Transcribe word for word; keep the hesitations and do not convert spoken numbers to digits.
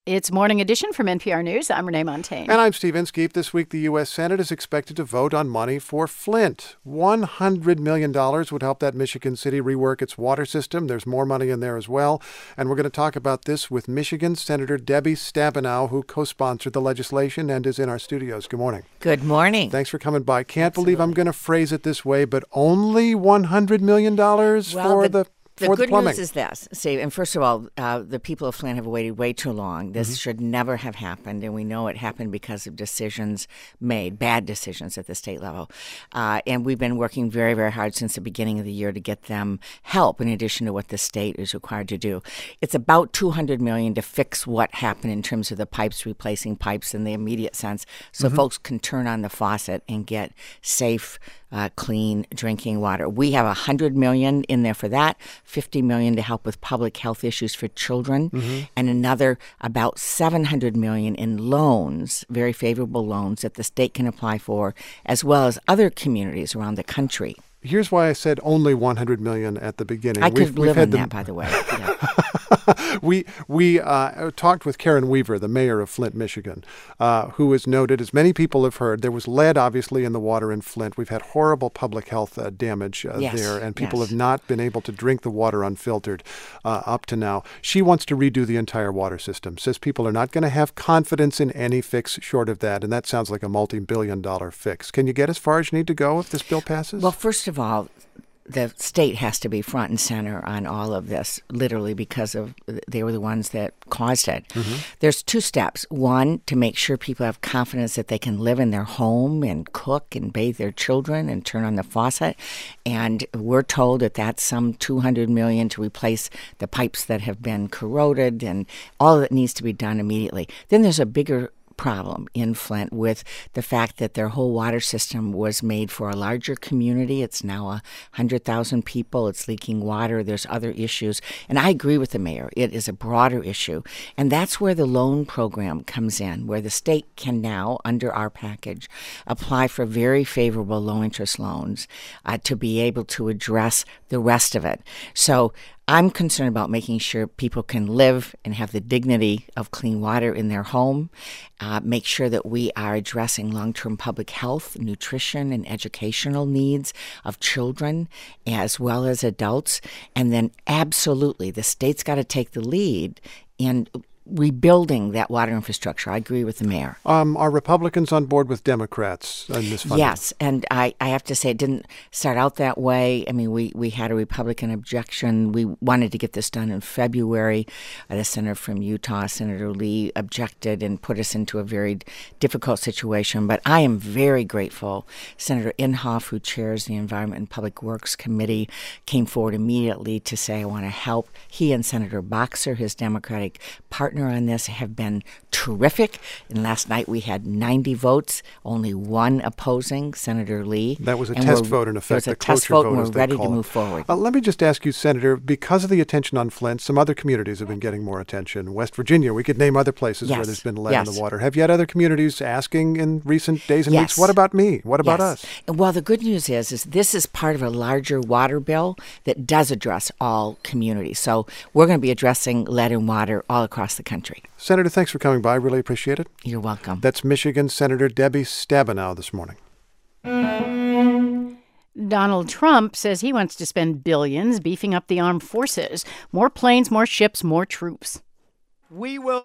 It's Morning Edition from N P R News. I'm Renee Montagne. And I'm Steve Inskeep. This week, the U S. Senate is expected to vote on money for Flint. one hundred million dollars would help that Michigan city rework its water system. There's more money in there as well. And we're going to talk about this with Michigan Senator Debbie Stabenow, who co-sponsored the legislation and is in our studios. Good morning. Good morning. Thanks for coming by. Can't Absolutely. believe I'm going to phrase it this way, but only one hundred million dollars well, for the- the The For good the plumbing. news is this, Steve, and first of all, uh, the people of Flint have waited way too long. This Mm-hmm. should never have happened, and we know it happened because of decisions made, bad decisions at the state level. Uh, and we've been working very, very hard since the beginning of the year to get them help in addition to what the state is required to do. It's about two hundred million dollars to fix what happened in terms of the pipes, replacing pipes in the immediate sense, so Mm-hmm. folks can turn on the faucet and get safe, uh, clean drinking water. We have one hundred million dollars in there for that, fifty million dollars to help with public health issues for children, Mm-hmm. and another about seven hundred million dollars in loans, very favorable loans that the state can apply for, as well as other communities around the country. Here's why I said only one hundred million dollars at the beginning. I We've- could we've live had on the- that, by the way. Yeah. we we uh, talked with Karen Weaver, the mayor of Flint, Michigan, uh, who has noted, as many people have heard, there was lead, obviously, in the water in Flint. We've had horrible public health uh, damage uh, Yes, there, and people yes. have not been able to drink the water unfiltered uh, up to now. She wants to redo the entire water system, says people are not going to have confidence in any fix short of that, and that sounds like a multi-billion dollar fix. Can you get as far as you need to go if this bill passes? Well, first of all, the state has to be front and center on all of this, literally because of they were the ones that caused it. Mm-hmm. There's two steps. One, to make sure people have confidence that they can live in their home and cook and bathe their children and turn on the faucet. And we're told that that's some two hundred million dollars to replace the pipes that have been corroded, and all that needs to be done immediately. Then there's a bigger problem in Flint with the fact that their whole water system was made for a larger community. It's now a hundred thousand people. It's leaking water. There's other issues. And I agree with the mayor. It is a broader issue. And that's where the loan program comes in, where the state can now, under our package, apply for very favorable low-interest loans uh, to be able to address the rest of it. So I'm concerned about making sure people can live and have the dignity of clean water in their home, uh, make sure that we are addressing long-term public health, nutrition, and educational needs of children as well as adults. And then absolutely, the state's got to take the lead in rebuilding that water infrastructure. I agree with the mayor. Um, are Republicans on board with Democrats in this funding? Yes, and I, I have to say it didn't start out that way. I mean, we, we had a Republican objection. We wanted to get this done in February. Uh, the senator from Utah, Senator Lee, objected and put us into a very difficult situation. But I am very grateful. Senator Inhofe, who chairs the Environment and Public Works Committee, came forward immediately to say, I want to help. He and Senator Boxer, his Democratic partner on this, have been terrific. And last night we had ninety votes, only one opposing, Senator Lee. That was a And test we're- vote, in effect, It was a the test cloture vote, vote, and as we're they ready to call it. move forward. Uh, let me just ask you, Senator, because of the attention on Flint, some other communities have been getting more attention. West Virginia, we could name other places where Yes, there's been lead in yes. the water. Have you had other communities asking in recent days and Yes. weeks, what about me? What about Yes. us? And well, the good news is, is this is part of a larger water bill that does address all communities. So we're going to be addressing lead in water all across the country. Senator, thanks for coming by. I really appreciate it. You're welcome. That's Michigan Senator Debbie Stabenow this morning. Donald Trump says he wants to spend billions beefing up the armed forces. More planes, more ships, more troops. We will